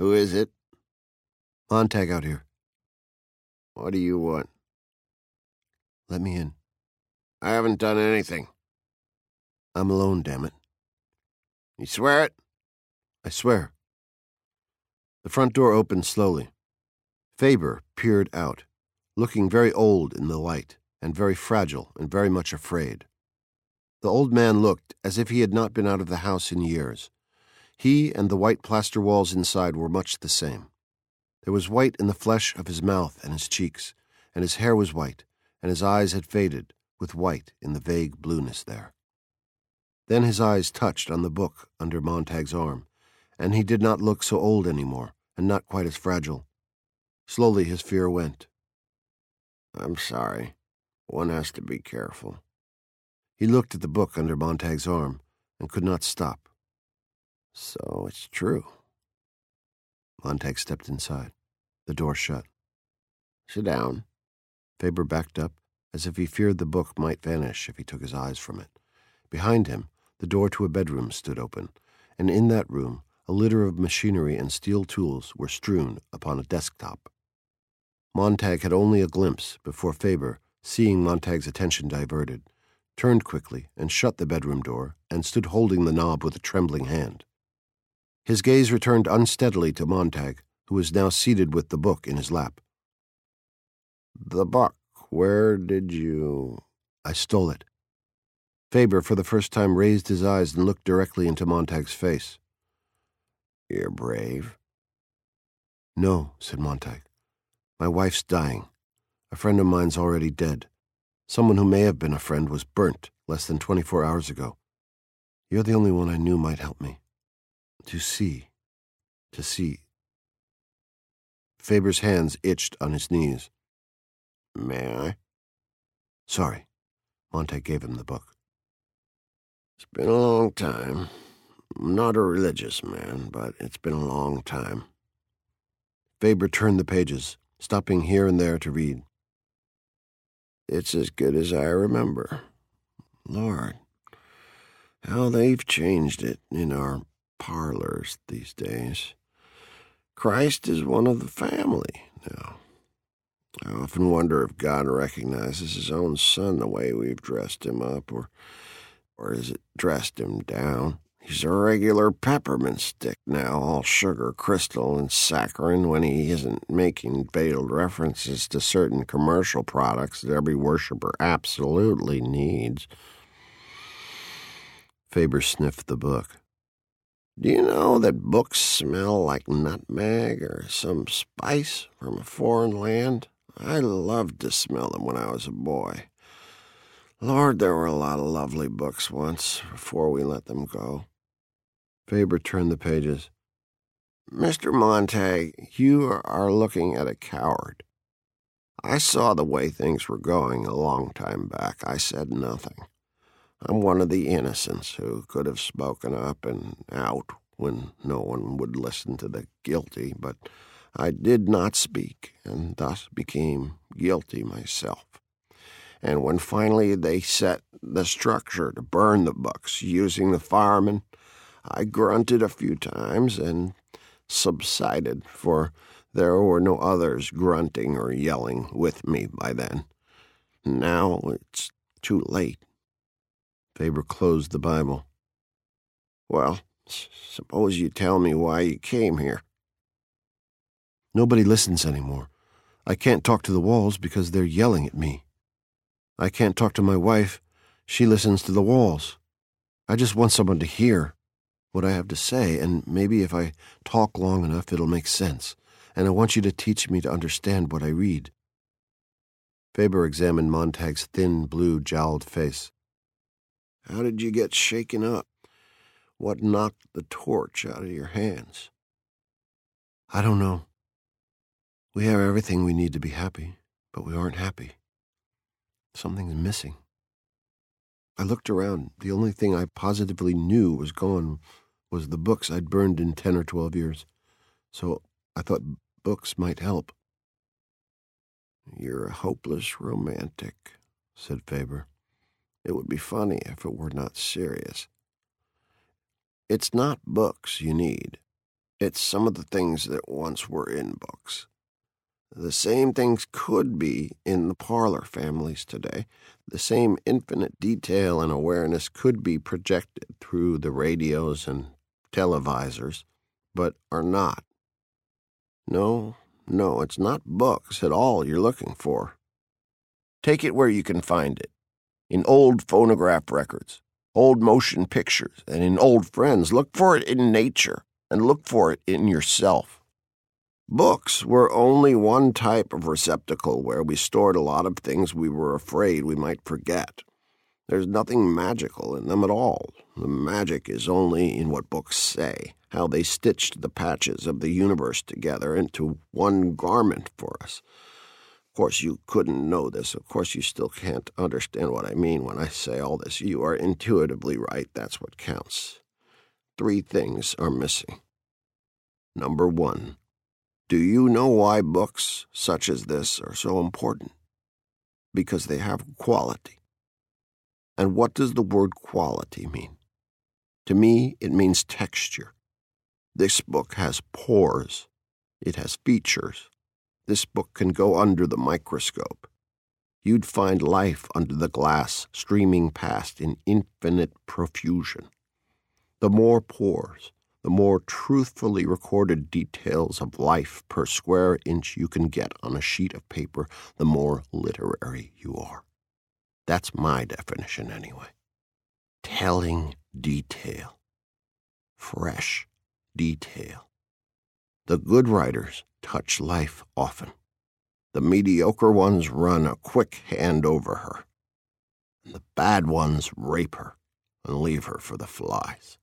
Who is it? Montag out here. What do you want? Let me in. I haven't done anything. I'm alone, damn it. You swear it? I swear. The front door opened slowly. Faber peered out, looking very old in the light, and very fragile and very much afraid. The old man looked as if he had not been out of the house in years. He and the white plaster walls inside were much the same. There was white in the flesh of his mouth and his cheeks, and his hair was white, and his eyes had faded, with white in the vague blueness there. Then his eyes touched on the book under Montag's arm, and he did not look so old anymore, and not quite as fragile. Slowly his fear went. I'm sorry. One has to be careful. He looked at the book under Montag's arm, and could not stop. So it's true. Montag stepped inside. The door shut. Sit down. Faber backed up, as if he feared the book might vanish if he took his eyes from it. Behind him, the door to a bedroom stood open, and in that room, a litter of machinery and steel tools were strewn upon a desktop. Montag had only a glimpse before Faber, seeing Montag's attention diverted, turned quickly and shut the bedroom door and stood holding the knob with a trembling hand. His gaze returned unsteadily to Montag, who was now seated with the book in his lap. The book, where did you... I stole it. Faber, for the first time, raised his eyes and looked directly into Montag's face. You're brave. No, said Montag. My wife's dying. A friend of mine's already dead. Someone who may have been a friend was burnt less than 24 hours ago. You're the only one I knew might help me. To see. Faber's hands itched on his knees. May I? Sorry. Montag gave him the book. It's been a long time. I'm not a religious man, but it's been a long time. Faber turned the pages, stopping here and there to read. It's as good as I remember. Lord, how they've changed it in our parlors these days. Christ is one of the family now. I often wonder if God recognizes his own son the way we've dressed him up, or has it dressed him down? He's a regular peppermint stick now, all sugar, crystal, and saccharin, when he isn't making veiled references to certain commercial products that every worshiper absolutely needs. Faber sniffed the book. Do you know that books smell like nutmeg or some spice from a foreign land? I loved to smell them when I was a boy. Lord, there were a lot of lovely books once, before we let them go. Faber turned the pages. Mr. Montag, you are looking at a coward. I saw the way things were going a long time back. I said nothing. I'm one of the innocents who could have spoken up and out when no one would listen to the guilty, but I did not speak, and thus became guilty myself. And when finally they set the structure to burn the books using the firemen, I grunted a few times and subsided, for there were no others grunting or yelling with me by then. Now it's too late. Faber closed the Bible. Well, suppose you tell me why you came here. Nobody listens anymore. I can't talk to the walls because they're yelling at me. I can't talk to my wife. She listens to the walls. I just want someone to hear what I have to say, and maybe if I talk long enough, it'll make sense. And I want you to teach me to understand what I read. Faber examined Montag's thin, blue-jowled face. How did you get shaken up? What knocked the torch out of your hands? I don't know. We have everything we need to be happy, but we aren't happy. Something's missing. I looked around. The only thing I positively knew was gone was the books I'd burned in 10 or 12 years. So I thought books might help. You're a hopeless romantic, said Faber. It would be funny if it were not serious. It's not books you need. It's some of the things that once were in books. The same things could be in the parlor families today. The same infinite detail and awareness could be projected through the radios and televisors, but are not. No, it's not books at all you're looking for. Take it where you can find it. In old phonograph records, old motion pictures, and in old friends. Look for it in nature, and look for it in yourself. Books were only one type of receptacle where we stored a lot of things we were afraid we might forget. There's nothing magical in them at all. The magic is only in what books say, how they stitched the patches of the universe together into one garment for us. Of course, you couldn't know this. Of course, you still can't understand what I mean when I say all this. You are intuitively right. That's what counts. 3 things are missing. Number 1. Do you know why books such as this are so important? Because they have quality. And what does the word quality mean? To me, it means texture. This book has pores. It has features. This book can go under the microscope. You'd find life under the glass streaming past in infinite profusion. The more pores, the more truthfully recorded details of life per square inch you can get on a sheet of paper, the more literary you are. That's my definition anyway. Telling detail. Fresh detail. The good writers touch life often. The mediocre ones run a quick hand over her. And the bad ones rape her and leave her for the flies.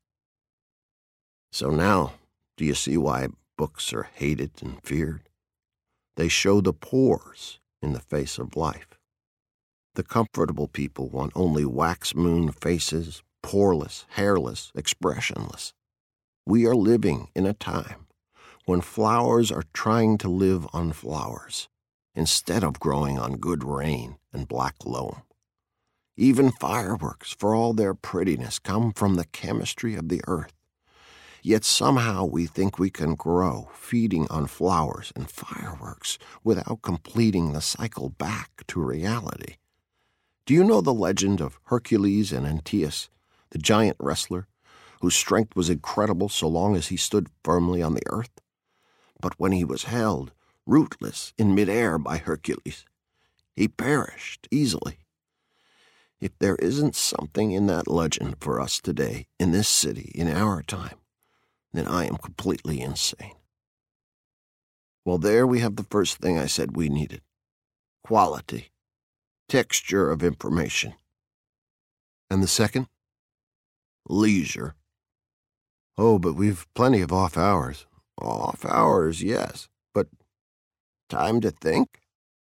So now, do you see why books are hated and feared? They show the pores in the face of life. The comfortable people want only wax-moon faces, poreless, hairless, expressionless. We are living in a time when flowers are trying to live on flowers instead of growing on good rain and black loam. Even fireworks, for all their prettiness, come from the chemistry of the earth. Yet somehow we think we can grow, feeding on flowers and fireworks, without completing the cycle back to reality. Do you know the legend of Hercules and Antaeus, the giant wrestler, whose strength was incredible so long as he stood firmly on the earth? But when he was held, rootless, in midair by Hercules, he perished easily. If there isn't something in that legend for us today, in this city, in our time, then I am completely insane. Well, there we have the first thing I said we needed. Quality. Texture of information. And the second? Leisure. Oh, but we've plenty of off hours. Off hours, yes, but time to think?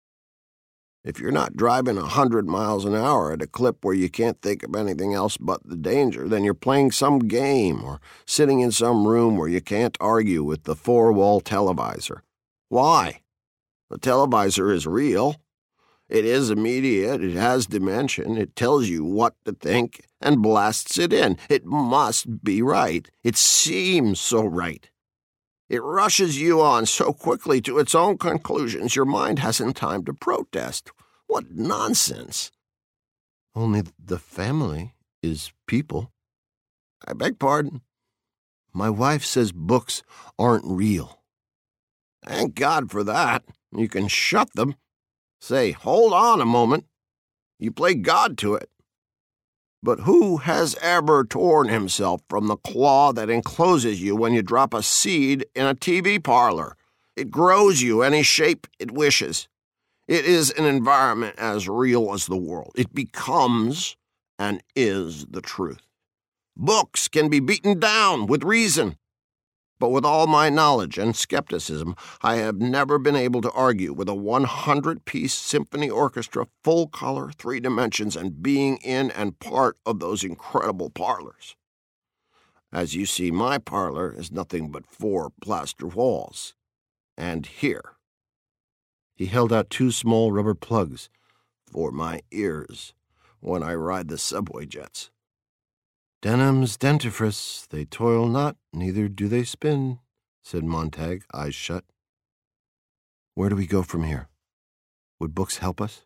If you're not driving 100 miles an hour at a clip where you can't think of anything else but the danger, then you're playing some game or sitting in some room where you can't argue with the 4-wall televisor. Why? The televisor is real. It is immediate. It has dimension. It tells you what to think and blasts it in. It must be right. It seems so right. It rushes you on so quickly to its own conclusions, your mind hasn't time to protest. What nonsense. Only the family is people. I beg pardon? My wife says books aren't real. Thank God for that. You can shut them. Say, hold on a moment. You play God to it. But who has ever torn himself from the claw that encloses you when you drop a seed in a TV parlor? It grows you any shape it wishes. It is an environment as real as the world. It becomes and is the truth. Books can be beaten down with reason. But with all my knowledge and skepticism, I have never been able to argue with a 100-piece symphony orchestra, full color, 3 dimensions, and being in and part of those incredible parlors. As you see, my parlor is nothing but 4 plaster walls. And here. He held out 2 small rubber plugs. For my ears, when I ride the subway jets. Denim's dentifrice, they toil not, neither do they spin. said Montag, eyes shut. Where do we go from here? Would books help us?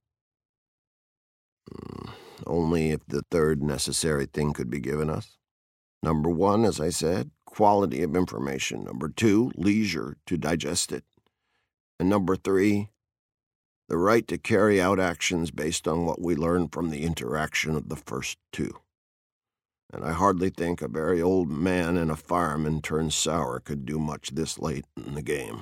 Only if the third necessary thing could be given us. Number 1, as I said, quality of information. Number 2, leisure to digest it. And number 3, the right to carry out actions based on what we learn from the interaction of the first 2. And I hardly think a very old man and a fireman turned sour could do much this late in the game.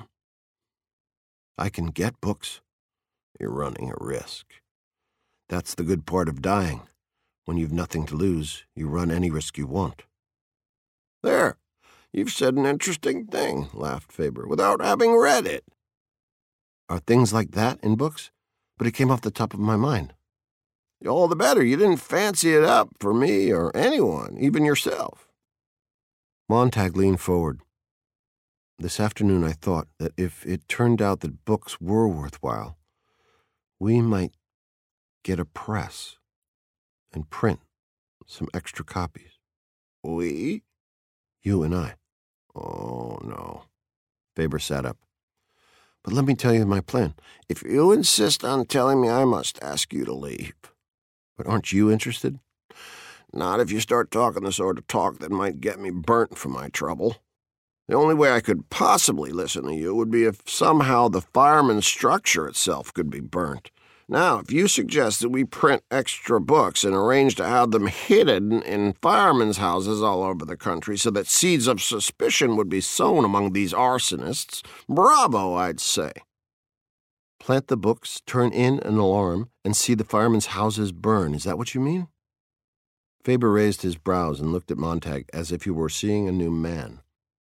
I can get books. You're running a risk. That's the good part of dying. When you've nothing to lose, you run any risk you want. There, you've said an interesting thing, laughed Faber, without having read it. Are things like that in books? But it came off the top of my mind. All the better. You didn't fancy it up for me or anyone, even yourself. Montag leaned forward. This afternoon I thought that if it turned out that books were worthwhile, we might get a press and print some extra copies. We? You and I. Oh, no. Faber sat up. But let me tell you my plan. If you insist on telling me, I must ask you to leave. But aren't you interested? Not if you start talking the sort of talk that might get me burnt for my trouble. The only way I could possibly listen to you would be if somehow the fireman's structure itself could be burnt. Now, if you suggest that we print extra books and arrange to have them hidden in firemen's houses all over the country so that seeds of suspicion would be sown among these arsonists, bravo, I'd say. Plant the books, turn in an alarm, and see the firemen's houses burn. Is that what you mean? Faber raised his brows and looked at Montag as if he were seeing a new man.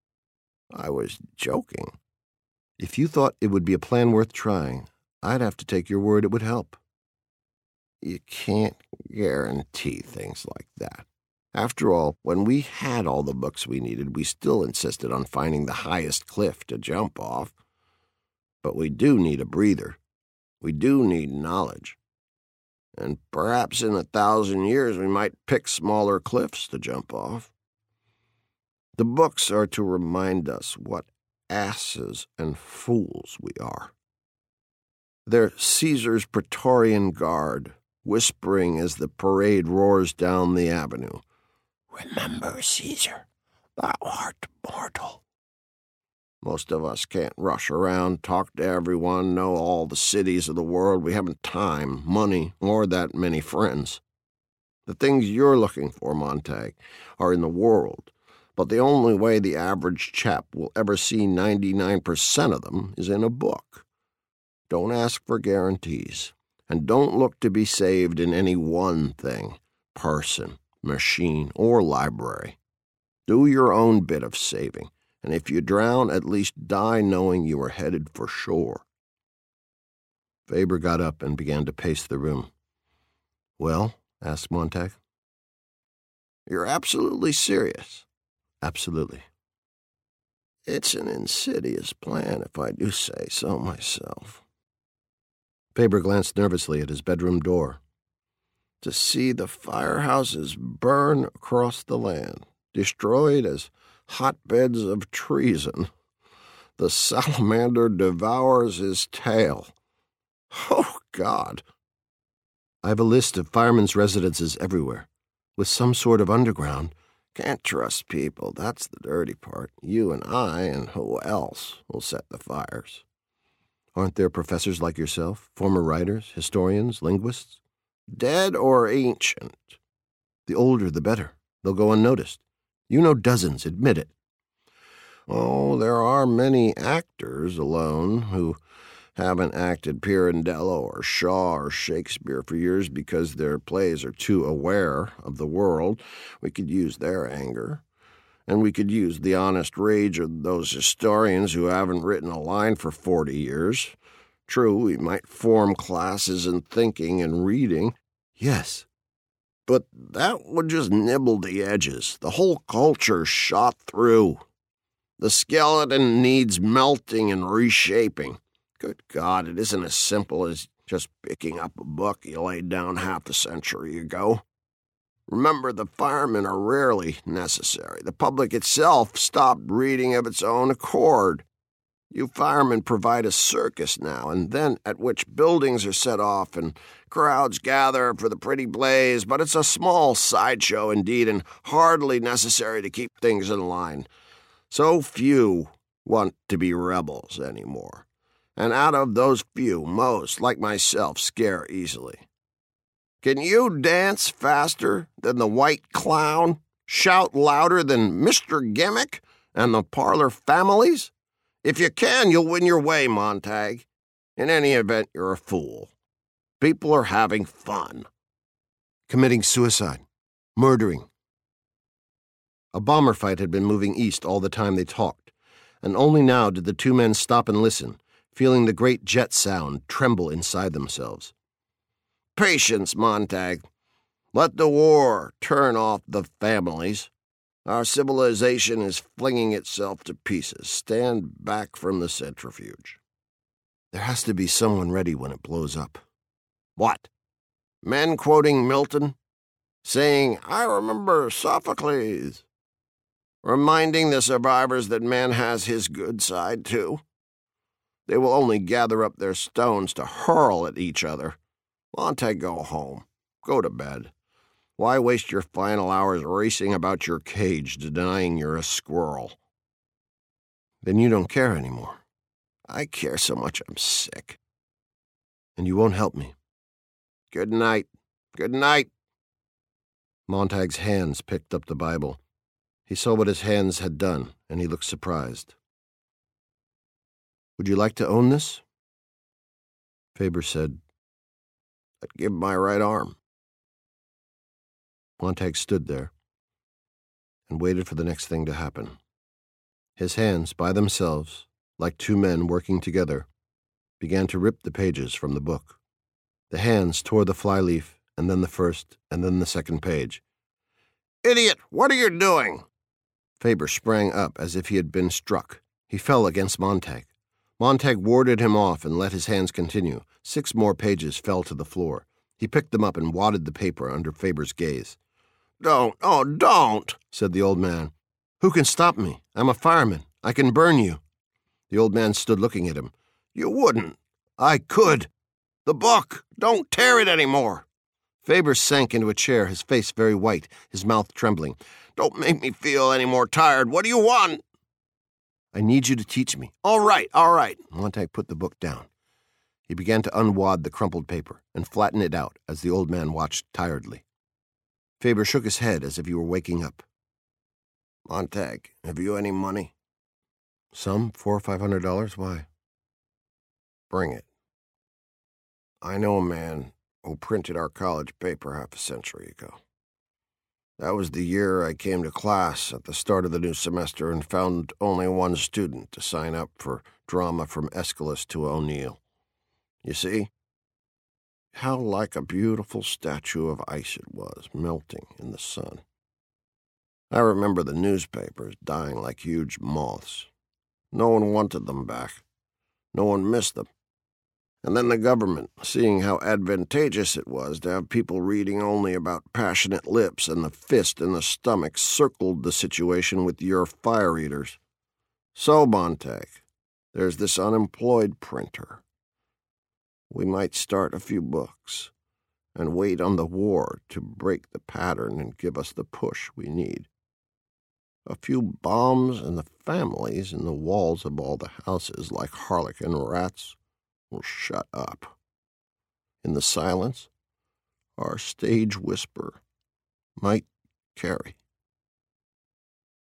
I was joking. If you thought it would be a plan worth trying, I'd have to take your word it would help. You can't guarantee things like that. After all, when we had all the books we needed, we still insisted on finding the highest cliff to jump off. But we do need a breather. We do need knowledge. And perhaps in 1,000 years we might pick smaller cliffs to jump off. The books are to remind us what asses and fools we are. They're Caesar's Praetorian Guard, whispering as the parade roars down the avenue. Remember, Caesar, thou art mortal. Most of us can't rush around, talk to everyone, know all the cities of the world. We haven't time, money, or that many friends. The things you're looking for, Montag, are in the world, but the only way the average chap will ever see 99% of them is in a book. Don't ask for guarantees, and don't look to be saved in any one thing, person, machine, or library. Do your own bit of saving, and if you drown, at least die knowing you are headed for shore. Faber got up and began to pace the room. Well? Asked Montag. You're absolutely serious? Absolutely. It's an insidious plan, if I do say so myself. Faber glanced nervously at his bedroom door. To see the firehouses burn across the land, destroyed as hotbeds of treason. The salamander devours his tail. Oh, God! I have a list of firemen's residences everywhere, with some sort of underground. Can't trust people, that's the dirty part. You and I, and who else, will set the fires. Aren't there professors like yourself, former writers, historians, linguists? Dead or ancient? The older, the better. They'll go unnoticed. You know dozens, admit it. Oh, there are many actors alone who haven't acted Pirandello or Shaw or Shakespeare for years because their plays are too aware of the world. We could use their anger. And we could use the honest rage of those historians who haven't written a line for 40 years. True, we might form classes in thinking and reading. Yes. But that would just nibble the edges. The whole culture's shot through. The skeleton needs melting and reshaping. Good God, it isn't as simple as just picking up a book you laid down half a century ago. Remember, the firemen are rarely necessary. The public itself stopped reading of its own accord. You firemen provide a circus now and then at which buildings are set off and crowds gather for the pretty blaze, but it's a small sideshow indeed and hardly necessary to keep things in line. So few want to be rebels anymore, and out of those few, most, like myself, scare easily. Can you dance faster than the White Clown, shout louder than Mr. Gimmick and the Parlor Families? If you can, you'll win your way, Montag. In any event, you're a fool. People are having fun. Committing suicide. Murdering. A bomber fight had been moving east all the time they talked, and only now did the two men stop and listen, feeling the great jet sound tremble inside themselves. Patience, Montag. Let the war turn off the families. Our civilization is flinging itself to pieces. Stand back from the centrifuge. There has to be someone ready when it blows up. What? Men quoting Milton? Saying, "I remember Sophocles." Reminding the survivors that man has his good side, too? They will only gather up their stones to hurl at each other. Montag, go home. Go to bed. Why waste your final hours racing about your cage, denying you're a squirrel? Then you don't care anymore. I care so much I'm sick. And you won't help me. Good night. Good night. Montag's hands picked up the Bible. He saw what his hands had done, and he looked surprised. Would you like to own this? Faber said, I'd give my right arm. Montag stood there and waited for the next thing to happen. His hands, by themselves, like two men working together, began to rip the pages from the book. The hands tore the flyleaf, and then the first, and then the second page. Idiot! What are you doing? Faber sprang up as if he had been struck. He fell against Montag. Montag warded him off and let his hands continue. 6 more pages fell to the floor. He picked them up and wadded the paper under Faber's gaze. Don't, oh, don't, said the old man. Who can stop me? I'm a fireman. I can burn you. The old man stood looking at him. You wouldn't. I could. The book. Don't tear it anymore. Faber sank into a chair, his face very white, his mouth trembling. Don't make me feel any more tired. What do you want? I need you to teach me. All right, all right. Montag put the book down. He began to unwad the crumpled paper and flatten it out as the old man watched tiredly. Faber shook his head as if he were waking up. Montag, have you any money? Some, $400 or $500. Why? Bring it. I know a man who printed our college paper half a century ago. That was the year I came to class at the start of the new semester and found only one student to sign up for drama from Aeschylus to O'Neill. You see? How like a beautiful statue of ice it was, melting in the sun. I remember the newspapers dying like huge moths. No one wanted them back. No one missed them. And then the government, seeing how advantageous it was to have people reading only about passionate lips and the fist in the stomach, circled the situation with your fire eaters. So, Montag, there's this unemployed printer. We might start a few books and wait on the war to break the pattern and give us the push we need. A few bombs and the families in the walls of all the houses, like harlequin rats, will shut up. In the silence, our stage whisper might carry.